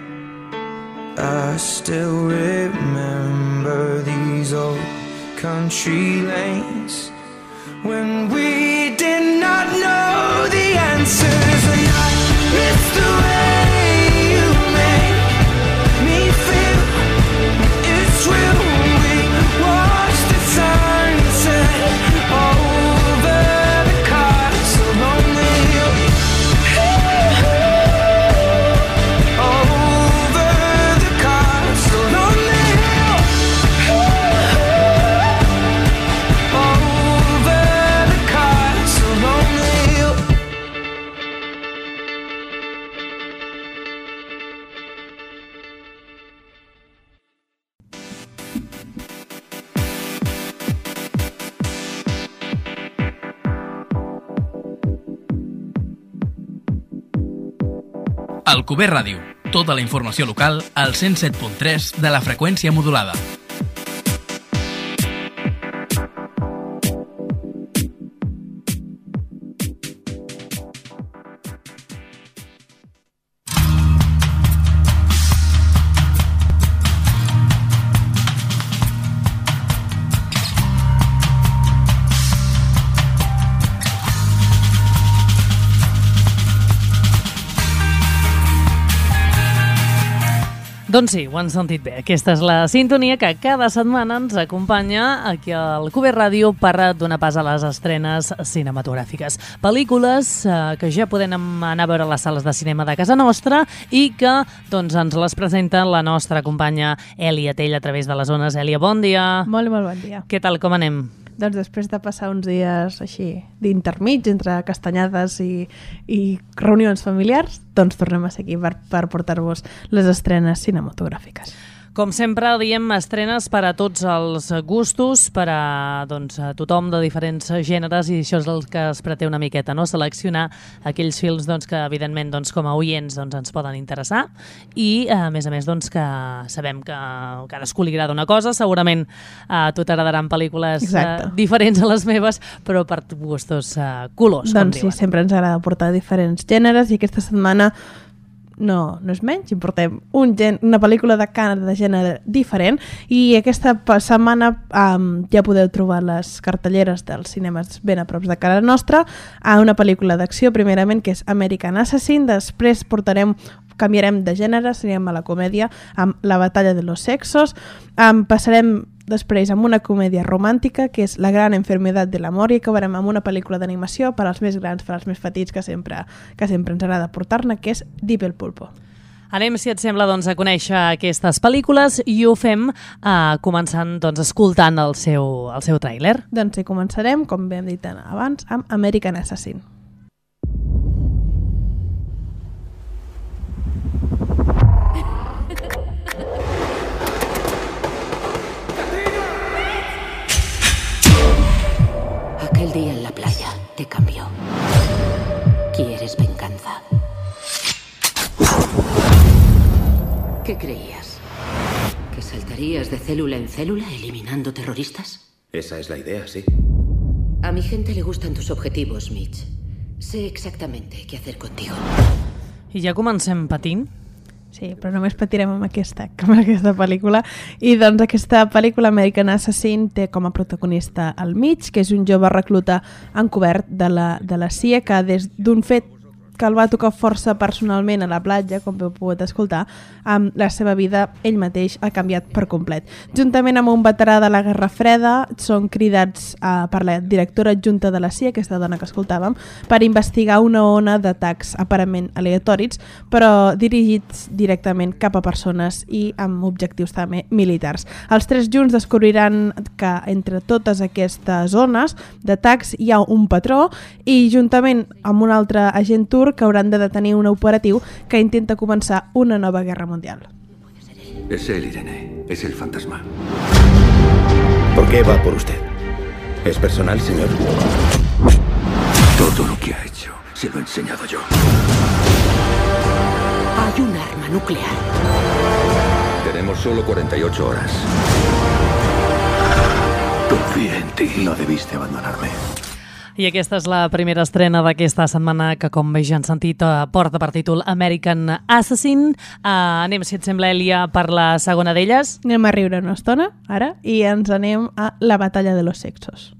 I still remember these old country lanes when we did not know the answers, and I miss the way you make me feel. It's real. We watch the sunset over the castle lonely. Over the castle lonely. Over the castle lonely. Alcover Ràdio. Tota la informació local al 107.3 de la freqüència modulada. Doncs sí, ho han sentit bé. Aquesta és la sintonia que cada setmana ens acompanya aquí al QB Ràdio per donar pas a les estrenes cinematogràfiques. Pel·lícules que ja podem anar a veure a les sales de cinema de casa nostra i que doncs, ens les presenta la nostra companya Èlia Tell a través de les ones. Èlia, bon dia. Molt bon dia. Què tal, com anem? Doncs després de passar uns dies així d'intermig entre castanyades i reunions familiars, doncs tornem a ser aquí per portar-vos les estrenes cinematogràfiques. Com sempre, diem estrenes per a tots els gustos, per a tothom de diferents gèneres, i això és el que es pretén una miqueta, no? Seleccionar aquells films que, evidentment, com a oients ens poden interessar i, a més, que sabem que a cadascú li agrada una cosa. Segurament a tu t'agradaran pel·lícules diferents a les meves, però per gustos colors, com diuen. Doncs sí, sempre ens agrada portar diferents gèneres i aquesta setmana no és menys, importem una pel·lícula de gènere diferent i aquesta setmana ja podeu trobar les cartelleres dels cinemes ben a prop de casa nostra, una pel·lícula d'acció primerament que és American Assassin, després canviarem de gènere, anirem a la comèdia amb La batalla de los sexos, passarem després amb una comèdia romàntica que és La gran enfermedad de l'amor i acabarem amb una pel·lícula d'animació per als més grans, per als més petits, que sempre ens agrada portar-ne, que és Deep el Pulpo. Anem, si et sembla, a conèixer aquestes pel·lícules i ho fem començant escoltant el seu tràiler. Doncs sí, començarem, com hem dit abans, amb American Assassin. Aquel día en la playa te cambió. ¿Quieres venganza? ¿Qué creías? ¿Que saltarías de célula en célula eliminando terroristas? Esa es la idea, sí. A mi gente le gustan tus objetivos, Mitch. Sé exactamente qué hacer contigo. I ja comencem patint? Sí, però només patirem amb aquesta pel·lícula. I doncs aquesta pel·lícula, American Assassin, té com a protagonista el Mitch, que és un jove recluta encobert de la CIA que des d'un fet que el va tocar força personalment a la platja, com heu pogut escoltar, amb la seva vida ell mateix ha canviat per complet. Juntament amb un veterà de la Guerra Freda, són cridats per la directora adjunta de la CIA, aquesta dona que escoltàvem, per investigar una ona d'atacs aparentment aleatoris, però dirigits directament cap a persones i amb objectius també militars. Els tres junts descobriran que entre totes aquestes zones d'atacs hi ha un patró i juntament amb un altre agent turc que hauran de detenir un operatiu que intenta començar una nova guerra mundial. Es él, Irene. Es el fantasma. ¿Por qué va por usted? ¿Es personal, señor? Todo lo que ha hecho se lo he enseñado yo. Hay un arma nuclear. Tenemos solo 48 horas. Confíe en ti. No debiste abandonarme. I aquesta és la primera estrena d'aquesta setmana que, com bé ja han sentit, porta per títol American Assassin. Anem, si et sembla, Èlia, per la segona d'elles. Anem a riure una estona, ara, i ens anem a La batalla de los sexos.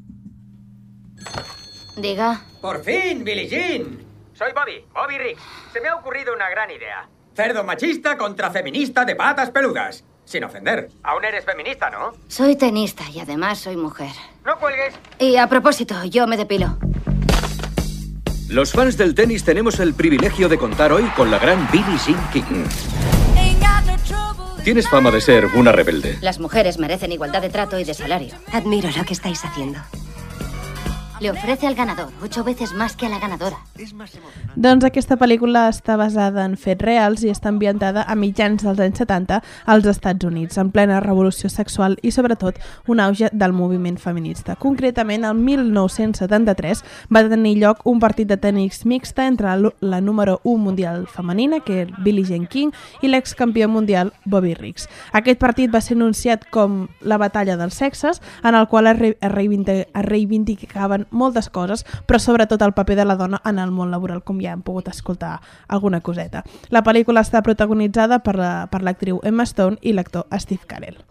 Diga. Por fin, Billie Jean. Soy Bobby Riggs. Se me ha ocurrido una gran idea. Cerdo machista contra feminista de patas peludas. Sin ofender. Aún eres feminista, ¿no? Soy tenista y además soy mujer. No cuelgues. Y a propósito, yo me depilo. Los fans del tenis tenemos el privilegio de contar hoy con la gran Billie Jean King. Tienes fama de ser una rebelde. Las mujeres merecen igualdad de trato y de salario. Admiro lo que estáis haciendo. Le ofrece al ganador 8 veces más que a la ganadora. Doncs aquesta pel·lícula està basada en fets reals i està ambientada a mitjans dels anys 70 als Estats Units, en plena revolució sexual i, sobretot, un auge del moviment feminista. Concretament, el 1973 va tenir lloc un partit de tenis mixta entre la número 1 mundial femenina, que és Billie Jean King, i l'excampió mundial Bobby Riggs. Aquest partit va ser anunciat com la batalla dels sexes, en el qual es reivindicaven moltes coses, però sobretot el paper de la dona en el món laboral, com ja hem pogut escoltar alguna coseta. La pel·lícula està protagonitzada per l'actriu Emma Stone i l'actor Steve Carell.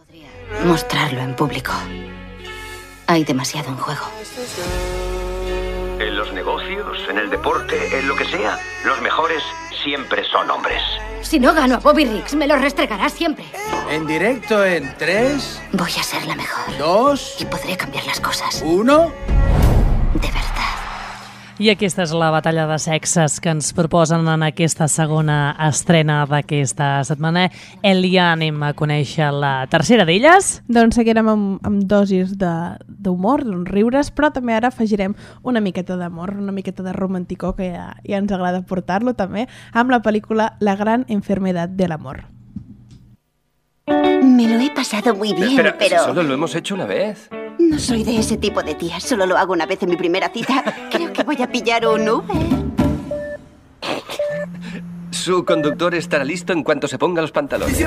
Mostrarlo en público. Hay demasiado en juego. En los los negocios, en el deporte, en lo que sea, los mejores siempre son hombres. Si no gano a Bobby Riggs, me lo restregarás siempre. En directo en 3... Voy a ser la mejor. 2... Y podré cambiar las cosas. 1... I aquesta és la batalla de sexes que ens proposen en aquesta segona estrena d'aquesta setmana. Elia, anem a conèixer la tercera d'elles. Doncs seguirem amb dosis d'humor, riures, però també ara afegirem una miqueta d'amor, una miqueta de romanticó, que ja ens agrada portar-lo també, amb la pel·lícula La gran enfermedad del amor. Me lo he pasado muy bien, Espera, pero... si solo lo hemos hecho una vez. No soy de ese tipo de tía, solo lo hago una vez en mi primera cita. Creo que voy a pillar un Uber. Su conductor estará listo en cuanto se ponga los pantalones.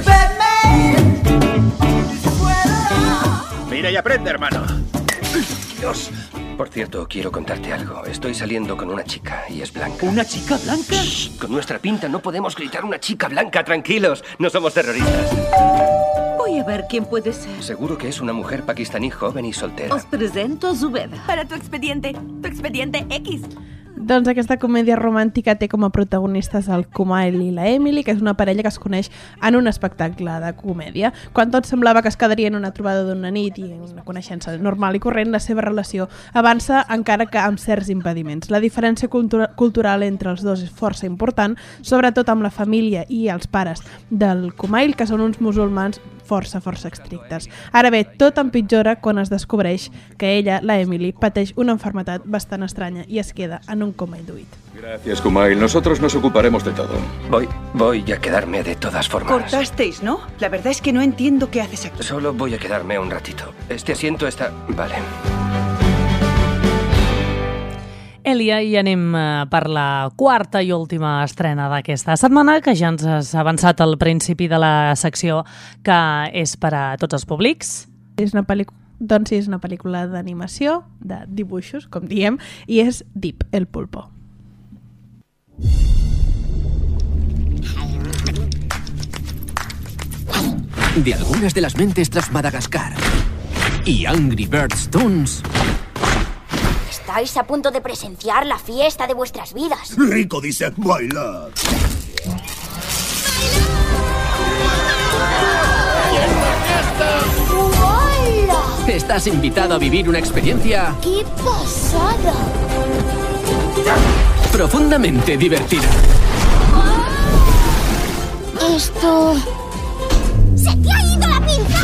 Mira y aprende, hermano. Dios. Por cierto, quiero contarte algo. Estoy saliendo con una chica y es blanca. ¿Una chica blanca? Shh, con nuestra pinta no podemos gritar una chica blanca, tranquilos. No somos terroristas. Voy a ver quién puede ser. Seguro que es una mujer pakistaní joven y soltera. Os presento a Zubeda. Para tu expediente X. Doncs aquesta comèdia romàntica té com a protagonistes el Kumail i la Emily, que és una parella que es coneix en un espectacle de comèdia. Quan tot semblava que es quedaria en una trobada d'una nit i una coneixença normal i corrent, la seva relació avança encara que amb certs impediments. La diferència cultural entre els dos és força important, sobretot amb la família i els pares del Kumail, que són uns musulmans força estrictes. Ara bé, tot empitjora quan es descobreix que ella, la Emily, pateix una enfermedad bastant estranya i es queda en un coma induït. Gracias, Kumail. Nosotros nos ocuparemos de todo. Voy a quedarme de todas formas. Cortasteis, ¿no? La verdad es que no entiendo qué haces aquí. Solo voy a quedarme un ratito. Este asiento está... Vale. Elia, i anem per la quarta i última estrena d'aquesta setmana, que ja ens has avançat al principi de la secció, que és per a tots els públics. És una pel·lícula d'animació, de dibuixos, com diem, i és Dip, el pulpo. De algunas de las mentes tras Madagascar y Angry Birds Toons. Estáis a punto de presenciar la fiesta de vuestras vidas. Rico dice bailar. ¡Hola! Estás invitado a vivir una experiencia ¡Qué pasada! profundamente divertida. Esto... ¡Se te ha ido la pinza!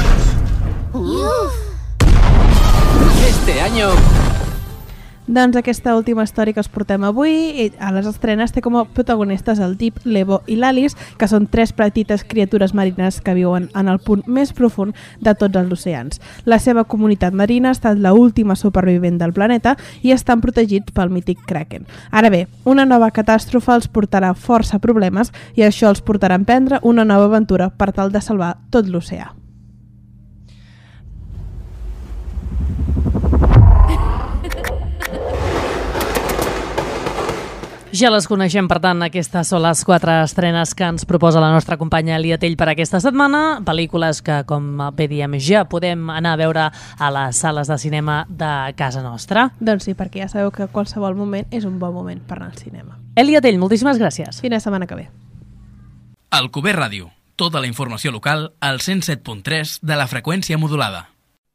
Este año... Doncs aquesta última història que us portem avui a les estrenes té com a protagonistes el Dip, l'Evo i l'Alice, que són tres petites criatures marines que viuen en el punt més profund de tots els oceans. La seva comunitat marina ha estat l'última supervivent del planeta i estan protegits pel mític Kraken. Ara bé, una nova catàstrofe els portarà força problemes i això els portarà a emprendre una nova aventura per tal de salvar tot l'oceà. Ja les coneixem, per tant, aquestes són les 4 estrenes que ens proposa la nostra companya Elia Tell per aquesta setmana, pel·lícules que, com bé diem, ja podem anar a veure a les sales de cinema de casa nostra. Doncs sí, perquè ja sabeu que qualsevol moment és un bon moment per anar al cinema. Elia Tell, moltíssimes gràcies. Fins la setmana que ve. Alcover Ràdio, tota la informació local al 107.3 de la freqüència modulada.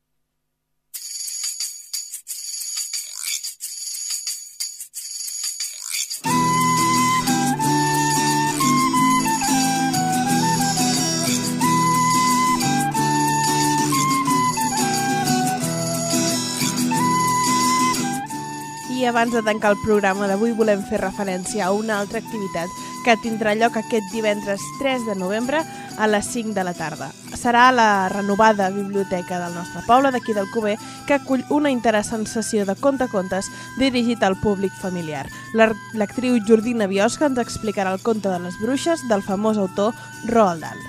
I abans de tancar el programa d'avui volem fer referència a una altra activitat que tindrà lloc aquest divendres 3 de novembre a les 5 de la tarda. Serà la renovada biblioteca del nostre poble, d'aquí d'Alcover, que acull una interessant sessió de contacontes dirigit al públic familiar. L'actriu Jordina Biosca ens explicarà el conte de les bruixes del famós autor Roald Dahl.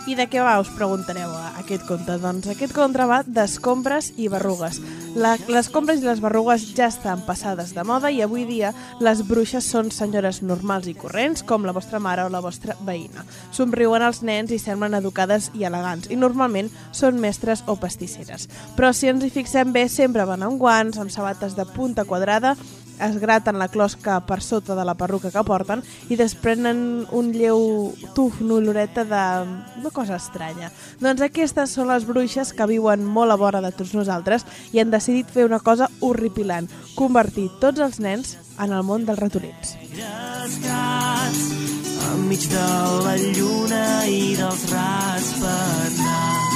I de què va, us preguntareu, aquest conte? Doncs aquest conte va d'escombres i berrugues. Les compres i les berrugues ja estan passades de moda i avui dia les bruixes són senyores normals i corrents, com la vostra mare o la vostra veïna. Somriuen als nens i semblen educades i elegants, i normalment són mestres o pastisseres. Però si ens hi fixem bé, sempre van amb guants, amb sabates de punta quadrada, es graten la closca per sota de la perruca que porten i desprenen un lleu tuf, una oloreta de cosa estranya. Doncs aquestes són les bruixes que viuen molt a vora de tots nosaltres i han decidit fer una cosa horripilant, convertir tots els nens en el món dels ratolins. Enmig de la lluna i dels ratpenats.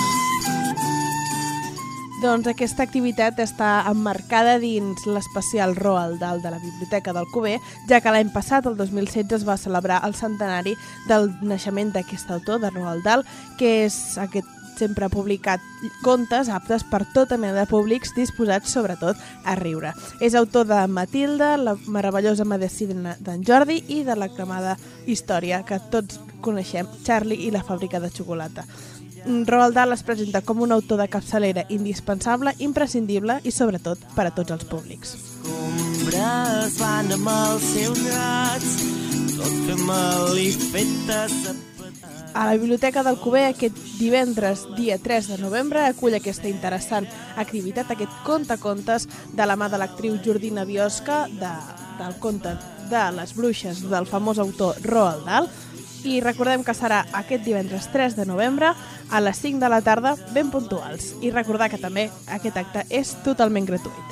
Doncs aquesta activitat està emmarcada dins l'especial Roald Dahl de la Biblioteca d'Alcover, ja que l'any passat, el 2016, es va celebrar el centenari del naixement d'aquest autor, de Roald Dahl, que és aquest sempre ha publicat contes aptes per tota mena de públics disposats, sobretot, a riure. És autor de Matilda, la meravellosa medicina d'en Jordi i de l'aclamada història que tots coneixem, Charlie i la fàbrica de xocolata. Roald Dahl es presenta com un autor de capçalera indispensable, imprescindible i, sobretot, per a tots els públics. Escombres van amb els seus gats, tot fent malifetes. A la Biblioteca d'Alcover aquest divendres, dia 3 de novembre, acull aquesta interessant activitat, aquest conte-contes de la mà de l'actriu Jordina Biosca, del conte de les bruixes del famós autor Roald Dahl. I recordem que serà aquest divendres 3 de novembre a les 5 de la tarda, ben puntuals. I recordar que també aquest acte és totalment gratuït.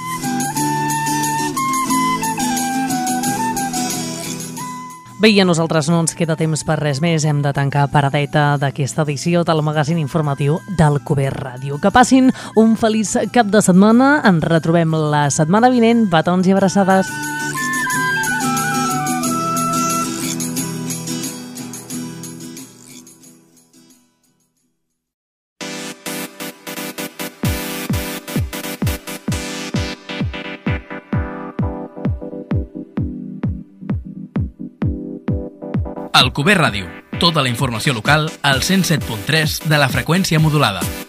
Bé, i a nosaltres no ens queda temps per res més. Hem de tancar paradeta d'aquesta edició del magazín informatiu d'Alcover Ràdio. Que passin un feliç cap de setmana. Ens retrobem la setmana vinent. Petons i abraçades. Alcover Ràdio. Tota la informació local al 107.3 de la freqüència modulada.